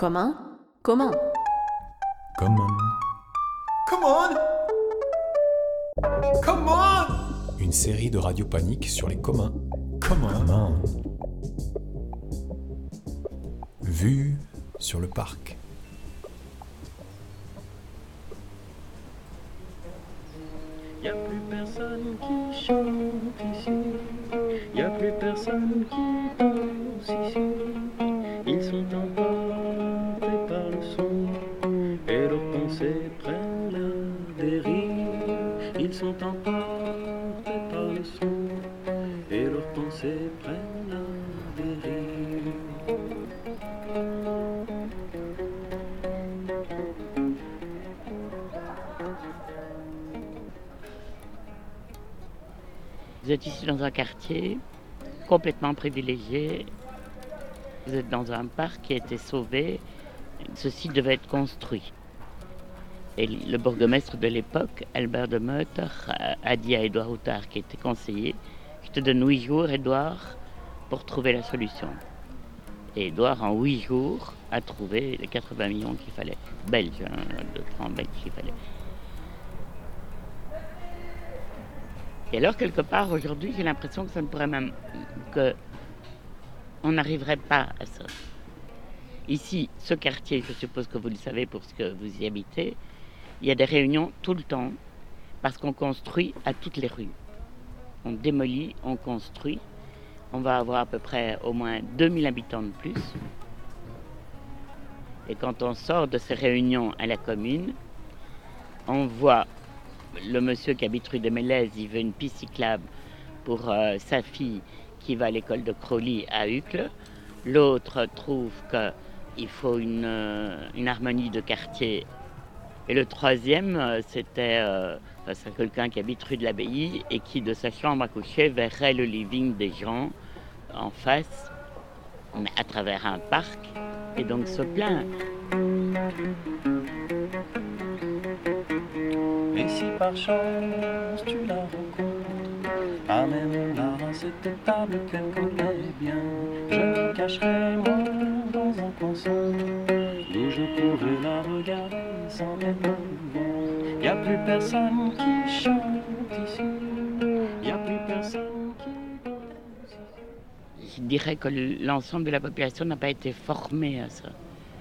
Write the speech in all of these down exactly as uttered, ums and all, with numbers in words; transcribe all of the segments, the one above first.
Commun? Comment? Common. Come on! Come on! Une série de Radio Panique sur les communs. Come on! Common. Vue sur le parc. Y a plus personne qui chante ici, y a plus personne qui danse ici. Ils sont emportés par le son et leurs pensées prennent la dérive. Ils sont emportés par le son et leurs pensées prennent la dérive. Vous êtes ici dans un quartier complètement privilégié. Vous êtes dans un parc qui a été sauvé. Ceci devait être construit. Et le bourgmestre de l'époque, Albert de Meuter, a dit à Édouard Houtard, qui était conseiller, « Je te donne huit jours, Édouard, pour trouver la solution. » Et Édouard, en huit jours, a trouvé les quatre-vingts millions qu'il fallait. Belges, hein, de francs belges qu'il fallait. Et alors, quelque part, aujourd'hui, j'ai l'impression que ça ne pourrait même... que on n'arriverait pas à ça. Ici, ce quartier, je suppose que vous le savez pour ce que vous y habitez, il y a des réunions tout le temps, parce qu'on construit à toutes les rues. On démolit, on construit. On va avoir à peu près au moins deux mille habitants de plus. Et quand on sort de ces réunions à la commune, on voit... Le monsieur qui habite rue de Mélèze, il veut une piste cyclable pour euh, sa fille qui va à l'école de Crowley à Uccle. L'autre trouve qu'il faut une, euh, une harmonie de quartier. Et le troisième, euh, c'était euh, c'est quelqu'un qui habite rue de l'Abbaye et qui, de sa chambre à coucher, verrait le living des gens en face, mais à travers un parc, et donc se plaint. Et si par chance tu la rencontres, amène-la à cette table qu'elle connaît bien. Je me cacherai moi dans un coin sombre, d'où je pourrai la regarder sans qu'elle me voie. Y a plus personne qui chante ici, y a plus personne qui danse ici. Je dirais que l'ensemble de la population n'a pas été formée à ça.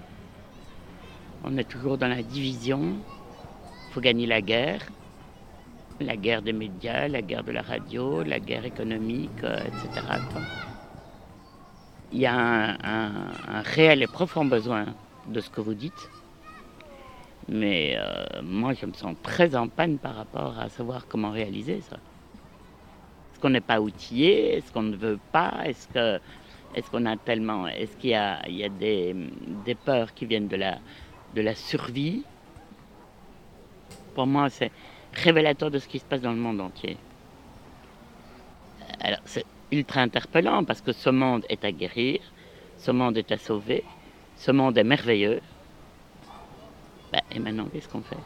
On est toujours dans la division. Il faut gagner la guerre, la guerre des médias, la guerre de la radio, la guerre économique, euh, et cetera. Quoi. Il y a un, un, un réel et profond besoin de ce que vous dites, mais euh, moi je me sens très en panne par rapport à savoir comment réaliser ça. Est-ce qu'on n'est pas outillé? Est-ce qu'on ne veut pas? Est-ce que, est-ce qu'on a tellement, est-ce qu'il y a, il y a des, des peurs qui viennent de la, de la survie? Pour moi, c'est révélateur de ce qui se passe dans le monde entier. Alors, c'est ultra interpellant parce que ce monde est à guérir, ce monde est à sauver, ce monde est merveilleux. Ben, et maintenant, qu'est-ce qu'on fait?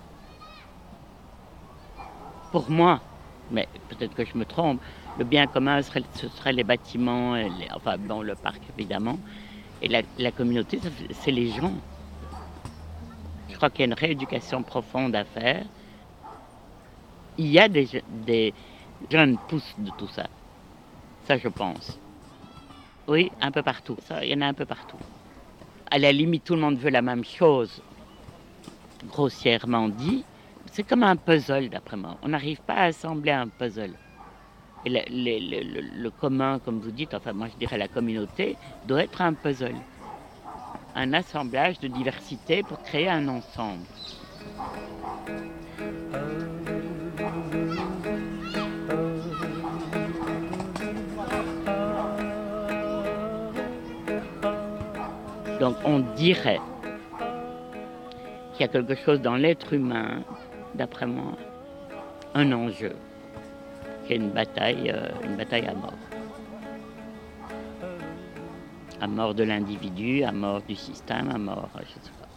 Pour moi, mais peut-être que je me trompe, le bien commun, serait, ce serait les bâtiments, les, enfin, bon, le parc évidemment, et la, la communauté, c'est les gens. Je crois qu'il y a une rééducation profonde à faire. Il y a des, des jeunes pousses de tout ça. Ça, je pense. Oui, un peu partout. Ça, il y en a un peu partout. À la limite, tout le monde veut la même chose, grossièrement dit. C'est comme un puzzle, d'après moi. On n'arrive pas à assembler un puzzle. Et le, le, le, le commun, comme vous dites, enfin moi je dirais la communauté, doit être un puzzle. Un assemblage de diversité pour créer un ensemble. Donc on dirait qu'il y a quelque chose dans l'être humain, d'après moi, un enjeu, qui est une bataille, euh, une bataille à mort. À mort de l'individu, à mort du système, à mort, je ne sais pas.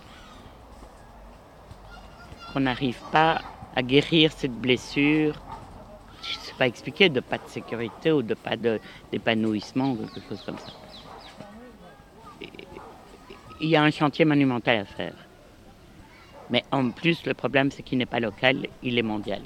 Qu'on n'arrive pas à guérir cette blessure, je ne sais pas expliquer, de pas de sécurité ou de pas de, d'épanouissement ou quelque chose comme ça. il y a un chantier monumental à faire. Mais en plus, le problème, c'est qu'il n'est pas local, il est mondial.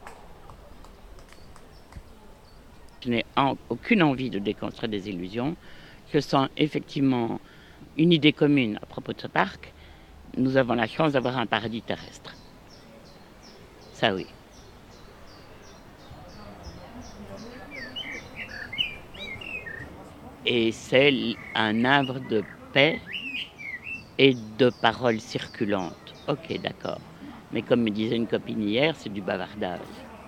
Je n'ai en, aucune envie de déconstruire des illusions. Je sens effectivement une idée commune à propos de ce parc. Nous avons la chance d'avoir un paradis terrestre. Ça oui. Et c'est un havre de paix et de paroles circulantes. Ok, d'accord. Mais comme me disait une copine hier, c'est du bavardage.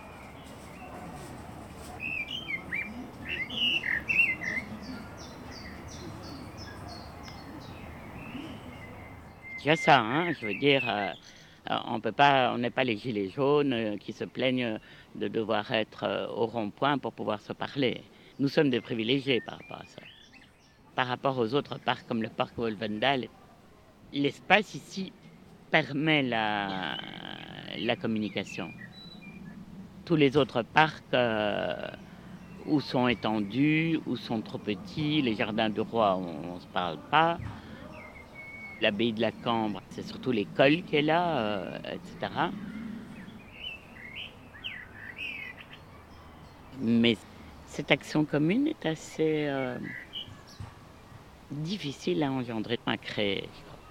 C'est ça, hein, je veux dire, euh, on peut pas, on n'est pas les gilets jaunes euh, qui se plaignent de devoir être euh, au rond-point pour pouvoir se parler. Nous sommes des privilégiés par rapport à ça. Par rapport aux autres parcs comme le parc Wolvendal, l'espace ici permet la, la communication. Tous les autres parcs euh, où sont étendus, où sont trop petits, les jardins du roi, on ne se parle pas. L'abbaye de la Cambre, c'est surtout l'école qui est là, euh, et cetera. Mais cette action commune est assez euh, difficile à engendrer, à créer.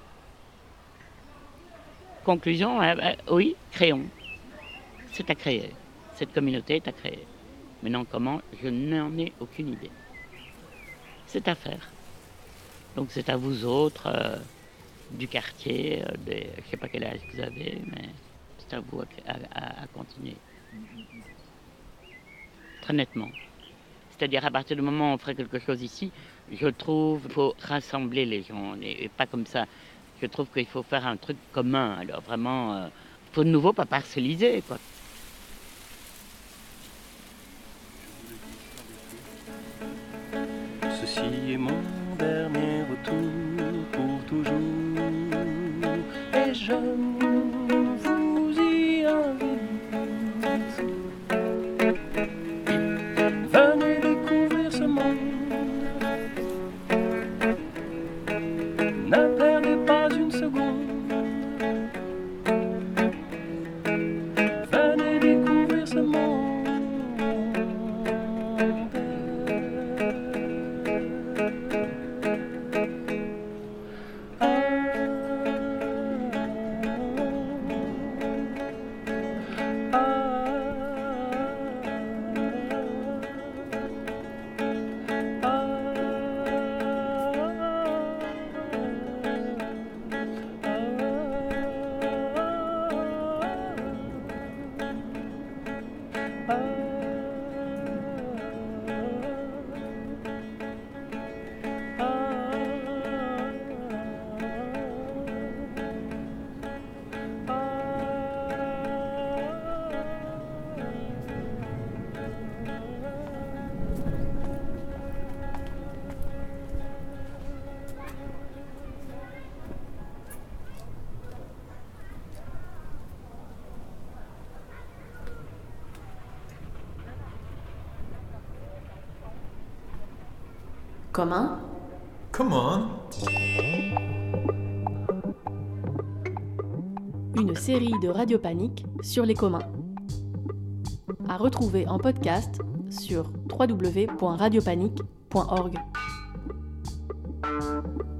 Conclusion, euh, euh, oui, créons. C'est à créer. Cette communauté est à créer. Maintenant, comment? Je n'en ai aucune idée. C'est à faire. Donc c'est à vous autres, euh, du quartier, euh, des, je ne sais pas quel âge vous avez, mais c'est à vous à, à, à continuer. Très nettement. C'est-à-dire à partir du moment où on ferait quelque chose ici, je trouve qu'il faut rassembler les gens, et, et pas comme ça. Je trouve qu'il faut faire un truc commun. Alors vraiment, il euh, faut de nouveau pas parcelliser, quoi. Ceci est mon dernier retour pour toujours, et je vous y invite. Venez découvrir ce monde, ne perdez pas une seconde. Venez découvrir ce monde. Commun. Come on. Une série de Radio Panique sur les communs. À retrouver en podcast sur w w w point radio panique point org.